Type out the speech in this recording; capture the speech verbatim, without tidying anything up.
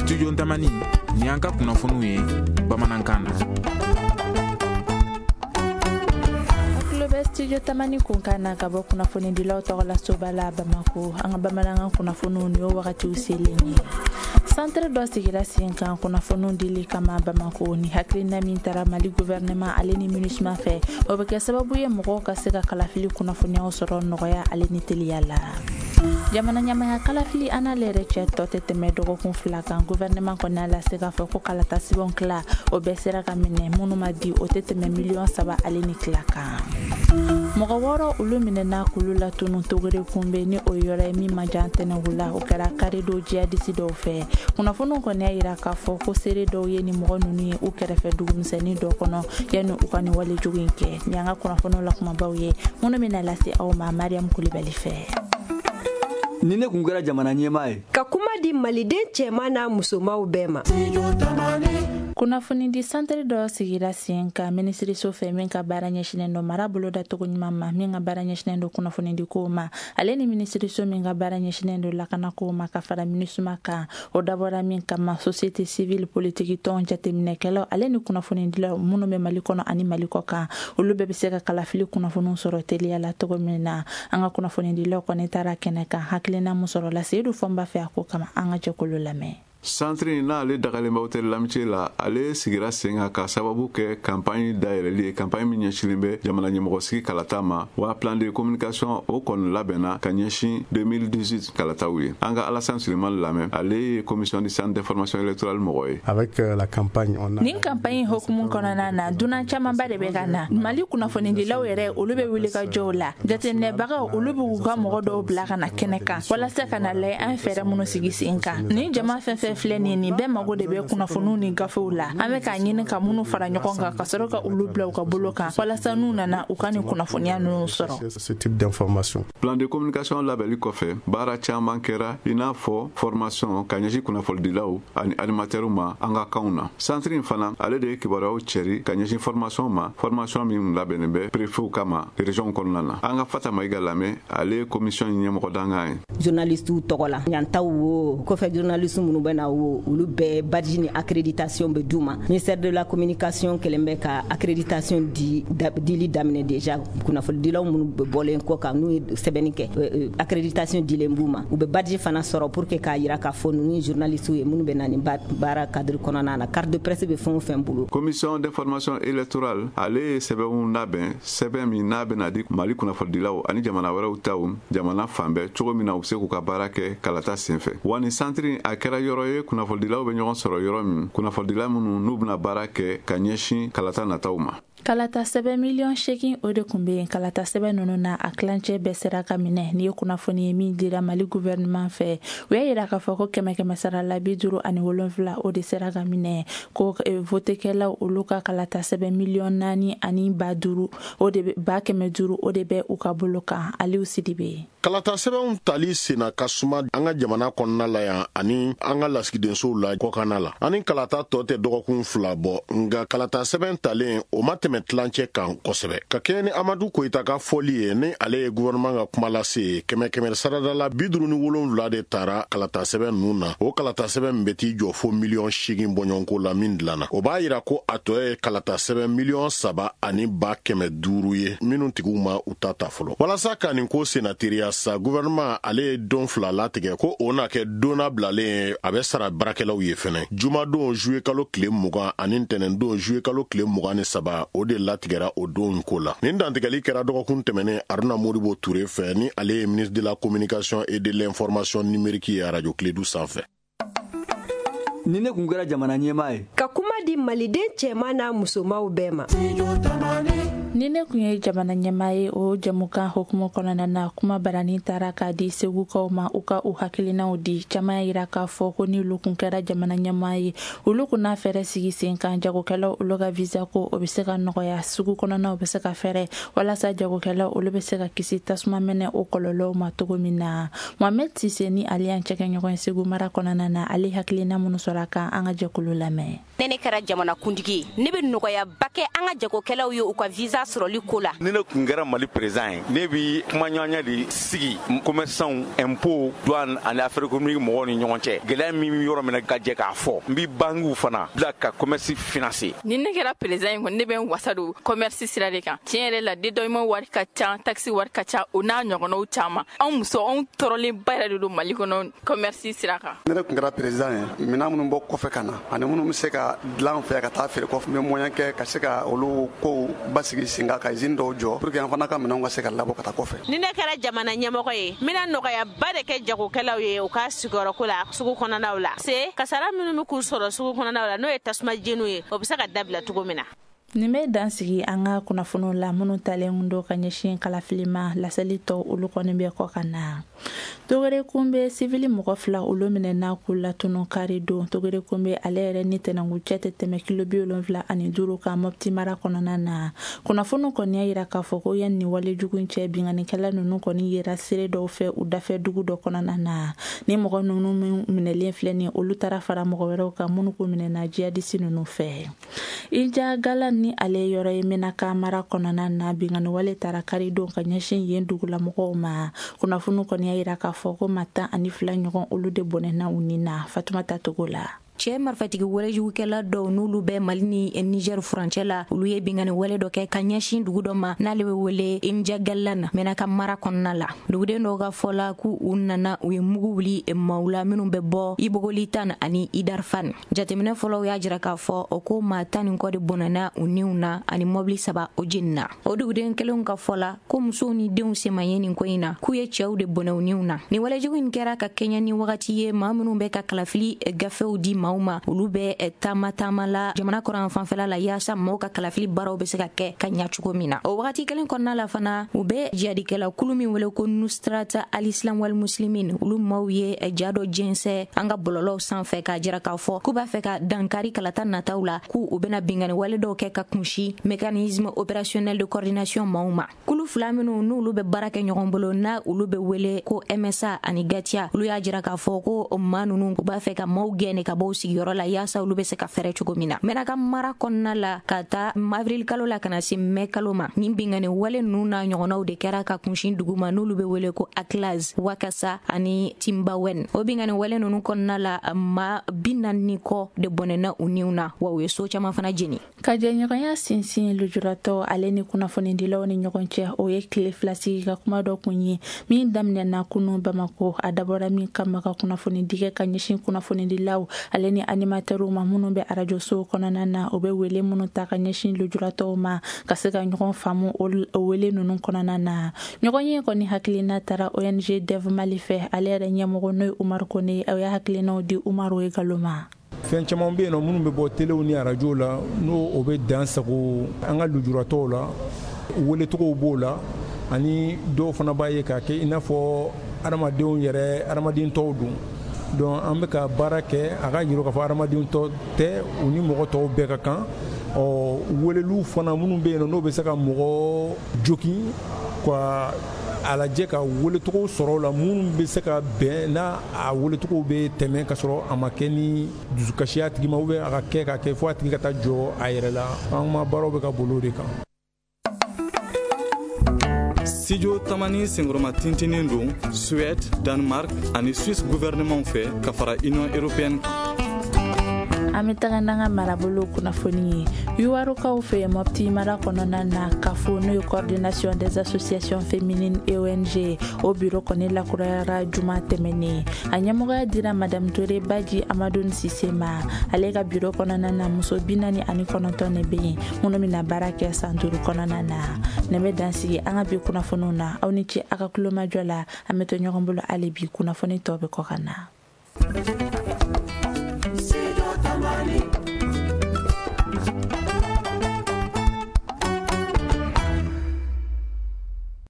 Studio Tamani ni an ka kunnafoniw ye bamanankan na. Studio Tamani kunkana ka bɔ kunnafoni dilaw tɔgɔ la Sobala Bamako an ka bamanankan kunnafoniw ni o wagatiw selen ye. Centre dɔ sigira sen kan kunnafoniw dili kama Bamako ni hakilina min tara Mali gouvernement ale ni MINUSMA fɛ o bɛ kɛ sababu ye mɔgɔw ka se ka kalafili kunnafoniyaw sɔrɔ nɔgɔya ale ni teliya la. Jamana ɲamaya kalafili ana lere cɛ tɔ tɛ tɛmɛ dɔgɔkun fila kan gouvernement kɔni la se ka fɔ ko kalata sibon kila o bɛɛ sera ka minɛ minnu ma di o tɛ tɛmɛ miliyɔn saba ale ni tila kan. Mɔgɔ wɔɔrɔ olu minɛna kulu la tunu togore kunbe ni o yɔrɔ ye min ma jan tɛnɛgu la o kɛra kari dɔw jihadisi dɔw fɛ. Kunnafoniw kɔni y'a yira k'a fɔ ko seere dɔw ye ni mɔgɔ ninnu ye u kɛrɛfɛ dugumisɛnnin dɔ kɔnɔ yanni u ka nin wale jugu in kɛ. Ni an ka kunnafoniw la kumabaw ye minnu bɛna lase aw ma Mariam Kulibali fɛ. Ni ne kun kɛra jamana ɲɛmaa ye ka kuma di maliden cɛman n'a musomaw bɛɛ ma. Kunnafoni di centre dɔ sigira sen ka minisiriso fɛ min ka baara ɲɛsinnen dɔ mara bolo dacogo ɲuman ma min ka baara ɲɛsinnen dɔ kunnafoni di kow ma ale ni minisiriso min ka baara ɲɛsinnen dɔ lakana kow ma ka fara MINUSMA kan o dabɔra min kama société civile politique tɔn jateminɛkɛlaw ale ni kunnafoni dilaw minnu bɛ Mali kɔnɔ ani Mali kɔ kan olu bɛɛ bɛ se ka kalafili kunnafoniw sɔrɔ teliya la cogo min na an ka kunnafoni dilaw kɔni taara kɛnɛ kan hakilina min sɔrɔ la Seydou Fɔnba fɛ a ko kama an ka jɛkulu lamɛn. Centre n'ale dagalen bɛ hôtel Lamitié la ale sigira sen kan ka sababu kɛ campagne dayɛlɛli ye campagne min ɲɛsinnen bɛ jamana ɲɛmɔgɔsigi kalata ma wa plan de communication o kɔni labɛnna ka ɲɛsin deux mille dix-huit kalataw ye. An ka Alassane Suleiman lamɛn ale ye commission du centre d'information électorale mɔgɔ ye. Avec la campagne on a nin campagne hokumu kɔnɔna na dunan camanba de bɛ ka na Mali kunnafonidilaw yɛrɛ olu bɛ wuli ka jɔw la jateminɛbagaw olu bɛ u ka mɔgɔ dɔw bila ka na kɛnɛ kan walasa ka na lajɛ an fɛɛrɛ minnu sigi sen kan ni jama fɛn fɛn filɛ nin ni bɛɛ mago de bɛ kunnafoniw ni gafew la an bɛ ka ɲini ka minnu fara ɲɔgɔn kan ka sɔrɔ ka olu bila u ka bolo kan walasa n'u nana u ka nin kunnafoniya ninnu sɔrɔ. Ce type d'information. Plan de communication labɛnli kɔfɛ baara caman kɛra i n'a fɔ formation ka ɲɛsin kunnafonidilaw ani animatɛrw ma an ka kanw na. Centre in fana ale de ye kibaruyaw cɛri ka ɲɛsin formation ma formation min labɛnnen bɛ préfetw kama région kɔnɔna na. An ka Fata Mayiga lamɛn ale ye commission ɲɛmɔgɔ dangan ye. Journalistes tɔgɔ la ɲantaw wo kɔfɛ journalistes minnu bɛ na wo olu bɛɛ badge ni accréditation bɛ d'u ma. Ministère de la communication kɛlen bɛ ka accréditation di dili daminɛ déjà kunnafonidilaw minnu bɛ bɔlen kɔ kan n'u ye sɛbɛnni kɛ accréditation dilen b'u ma u bɛ badge fana sɔrɔ pour que k'a yira k'a fɔ ninnu ye journalistes ye minnu bɛ na nin baara cadre kɔnɔna na carte de presse bɛ fɛn o fɛn bolo. Commission d'information électorale ale ye sɛbɛnw labɛn sɛbɛn min n'a bɛna di Mali kunnafonidilaw ani jamana wɛrɛw taw jamana fan bɛɛ cogo min na u bɛ se k'u ka baara kɛ kalata senfɛ wa nin centre a kɛra yɔrɔ ye kunnafonidilaw bɛ ɲɔgɔn sɔrɔ yɔrɔ min kunnafonidila minnu n'u bɛna baara kɛ ka ɲɛsin kalata nataw ma. Kalata sɛbɛn miliyɔn seegin o de kun bɛ yen kalata sɛbɛn ninnu na a tilancɛ bɛɛ sera ka minɛ ni ye kunnafoni ye min dira Mali gouvernement fɛ u y'a yira k'a fɔ ko kɛmɛ kɛmɛ sara la bi duuru ani wolonfila o de sera ka minɛ ko votekɛlaw olu ka kalata sɛbɛn miliyɔn naani ani ba duuru o de ba kɛmɛ duuru o de bɛ u ka bolo kan Aliou Sidibe. Kalata sɛbɛnw tali senna ka suma an ka jamana kɔnɔna la yan ani an ka lasigidensow la kɔkanna la ani kalata tɔ tɛ dɔgɔkun fila bɔ nka kalata sɛbɛn talen o ma tɛmɛ tilancɛ kan kosɛbɛ ka kɛ ni Amadu Koyita ka fɔli ye ni ale ye gouvernement ka kuma lase kɛmɛ kɛmɛ sarada la bi duuru ni wolonwula de taara kalata sɛbɛn ninnu na o kalata sɛbɛn min bɛ t'i jɔ fo miliyɔn seegin bɔɲɔgɔnko la min dilanna o b'a yira ko a tɔ ye kalata sɛbɛn miliyɔn saba ani ba kɛmɛ duuru ye minnu tigiw ma u ta ta fɔlɔ walasa ka nin ko senna teriya sa gouvernement ale ye don fila latigɛ ko o na kɛ donna bilalen a bɛ sara baarakɛlaw ye fɛnɛ jumadon juillet kalo tile mugan ani ntɛnɛndon juillet kalo tile mugan ni saba o de latigɛra o don ko la nin dantigɛli kɛra dɔgɔkun tɛmɛnen Aruna Modibo Touré fɛ ni ale ye ministre de la communication et de l'information numérique ye radio Clédou sanfɛ. Ni ne kun kɛra jamana ɲɛmaa ye ka kuma di maliden cɛman n'a musomaw bɛɛ ma. Ni ne kun ye jamana ɲɛmaa ye o jamukan hukumu kɔnɔna na kuma barani taara k'a di segukaw ma u ka u hakilinaw di caman yira k'a fɔ ko ni olu kun kɛra jamana ɲɛmaa ye olu kun n'a fɛɛrɛ sigi sen kan jagokɛlaw olu ka visa ko o bɛ se ka nɔgɔya sugu kɔnɔnaw bɛ se ka fɛɛrɛ walasa jagokɛlaw olu bɛ se ka kisi tasuma mɛnɛ o kɔlɔlɔw ma cogo min na Mohamed Sise ni ale y'an cɛkɛ ɲɔgɔn Segu mara kɔnɔna na ale hakilina minnu sɔrɔ a kan an ka jɛkulu lamɛn. ne ne kɛra jamana kuntigi ne bɛ nɔgɔya ba kɛ an ka jagokɛlaw ye u ka visa sɔrɔli ko la. ni ne kun kɛra Mali président ye ne bi kuma ɲɔgɔnya de sigi commerçants impôt douane ani affaire économique mɔgɔw ni ɲɔgɔn cɛ gɛlɛya min yɔrɔ min ka jɛ k'a fɔ n bi banques fana bila ka commerce financer. ni ne kɛra président ye kɔni ne bɛ n wasa don commerce sira de kan tiɲɛ yɛrɛ la dédommagement wari ka ca taxe wari ka ca o n'a ɲɔgɔnnaw caman anw muso anw tɔɔrɔlen ba yɛrɛ de don Mali kɔnɔ commerce sira kan. ne yɛrɛ kun kɛra président ye minɛn minnu bɔ kɔfɛ ka na ani minnu bɛ se ka dilan fɛ ka taa feere kɔfɛ n bɛ moyen kɛ ka se ka olu kow basigi sen kan ka usine dɔw jɔ pour que an fana ka minɛnw ka se ka labɔ ka taa kɔfɛ. ni ne kɛra jamana ɲɛmɔgɔ ye n bɛna nɔgɔya ba de kɛ jagokɛlaw ye u ka sigiyɔrɔko la sugu kɔnɔnaw la se kasara minnu bɛ k'u sɔrɔ sugu kɔnɔnaw la n'o ye tasuma jeniw ye o bɛ se ka dabila cogo min na. nin bɛ dan sigi an ka kunnafoniw la minnu talen don ka ɲɛsin kalafili ma laseli tɔ olu kɔni bɛ kɔ ka na. togere kunbe sivili mɔgɔ fila olu minɛ n'a k'u latunu kari don togere kunbe ale yɛrɛ ni tɛnɛngu cɛ tɛ tɛmɛ kilo bi wolonwula ani duuru ka Mopti mara kɔnɔna na. kunnafoniw kɔni y'a yira k'a fɔ ko yanni ni wale jugu cɛ binganikɛla ninnu kɔni yera seere dɔw fɛ u dafɛ dugu dɔ kɔnɔna na. ni mɔgɔ ninnu minɛlen filɛ ni olu taara fara mɔgɔ wɛrɛw kan minnu k'u minɛna jihadisi ninnu fɛ. ija gala ni ale yɔrɔ ye Menaka mara kɔnɔna na bingani wale taara kari don ka ɲɛsin yen dugulamɔgɔw ma. kunnafoniw kɔni y'a yira k'a fɔ ko maa tan ani fila ɲɔgɔn olu de bɔnɛna u ni na. Fatumata Togo la. cɛ marifatigi wɛrɛjugukɛla dɔw n'olu bɛ Mali ni Niger furancɛ la olu ye bingani wale dɔ kɛ ka ɲɛsin dugu dɔ ma n'ale bɛ wele Imjagalan Menaka mara kɔnɔna la. duguden dɔw ka fɔla k'u u nana u ye mugu wuli maaw la minnu bɛ bɔ Ibogolitan ani Idarfan. jateminɛ fɔlɔw y'a jira k'a fɔ o ko maa tan ni kɔ de bɔnɛna u niw na ani mɔbili saba o jenina. o duguden kelenw ka fɔla ko musow ni denw sema ye nin ko in na k'u ye cɛw de bɔnɛ u niw na. nin walejugu in kɛra ka kɛɲɛ ni wagati ye maa minnu bɛ ka kalafili gafew di ma ma olu bɛ taama taama la jamana kɔrɔn fanfɛla la yaasa maaw ka kalafili baaraw bɛ se ka kɛ ka ɲa cogo min na. o wagati kelen kɔnɔna la fana u bɛ jihadikɛla kulu min wele ko Nusrat al-Islam wal Muslimin olu maaw ye ja dɔ jɛnsɛ an ka bɔlɔlɔw sanfɛ k'a jira k'a fɔ k'u b'a fɛ ka dankari kalata nataw la k'u u bɛna bingani wale dɔw kɛ ka kunsi mécanisme opérationnel de coordination maaw ma. kulu fila minnu n'olu bɛ baara kɛ ɲɔgɔn bolo n'a olu bɛ wele ko M S A ani Gatia olu y'a jira k'a fɔ ko maa ninnu u b'a fɛ ka maaw gɛnɛ ka bɔ sigiyɔrɔ la yaasa olu bɛ se ka fɛrɛ cogo min na. Menaka mara kɔnɔna la ka taa avril kalo la kana se mai kalo ma nin bingani wale ninnu n'a ɲɔgɔnnaw de kɛra ka kunsin dugu ma n'olu bɛ wele ko Aklaz Wakasa ani Timbawen. o bingani wale ninnu kɔnɔna la ma bi naani kɔ de bɔnɛna u niw na wa u ye so caman fana jeni. ka jɛɲɔgɔnya sinsin lujuratɔ ale ni kunnafonidilaw ni ɲɔgɔn cɛ o ye tile fila sigi ka kuma dɔ kun ye min daminɛna kunu Bamako a dabɔra min kama ka kunnafoni digɛ ka ɲɛsin kunnafonidilaw ale ni animatɛrw ma minnu bɛ arajo sow kɔnɔna na o bɛ wele minnu ta ka ɲɛsin lujuratɔw ma ka se ka ɲɔgɔn faamu o wele ninnu kɔnɔna na. ɲɔgɔn ye kɔni hakilina taara O N G Dev Mali fɛ ale yɛrɛ ɲɛmɔgɔ n'o ye Umaru Kone aw ye hakilinaw di Umaru ye Galoma. fɛn caman bɛ yen nɔ minnu bɛ bɔ telew ni arajow la n'o o bɛ dan sago an ka lujuratɔw la welecogow b'o la ani dɔw fana b'a ye k'a kɛ i n'a fɔ adamadenw yɛrɛ adamaden tɔw don. donc an bɛ ka baara kɛ a ka yira k'a fɔ adamaden tɔ tɛ u ni mɔgɔ tɔw bɛɛ ka kan ɔ weleliw fana minnu bɛ yen n'o bɛ se ka mɔgɔ jokin ka a lajɛ ka welecogo sɔrɔ o la minnu bɛ se ka bɛn n'a a welecogo bɛ tɛmɛ ka sɔrɔ a ma kɛ ni dusukasiya a tigi ma ou bien a ka kɛ ka kɛ fo a tigi ka taa jɔ a yɛrɛ la an ka baaraw bɛ ka boli o de kan. studio tamani senkɔrɔma tintinin don Suède, Danemark ani Suisse gouvernement fɛ ka fara Union européenne kan. an bɛ taga n'an ka marabolo kunnafoni ye yuwarukaw fɛ Mopti mara kɔnɔna na kafo n'o ye coordination des associations féminines E O N G o biro kɔni lakurayara juma tɛmɛnen a ɲɛmɔgɔya dira Madame Toure Badji Amadou Sise ma ale ka biro kɔnɔna na muso bi naani ani kɔnɔntɔn de bɛ yen minnu bɛna baara kɛ san duuru kɔnɔna na ne bɛ dansigi an ka bi kunnafoniw na aw ni ce a ka kulomajɔ la an bɛ to ɲɔgɔn bolo hali bi kunnafoni tɔ bɛ kɔ ka na. Money.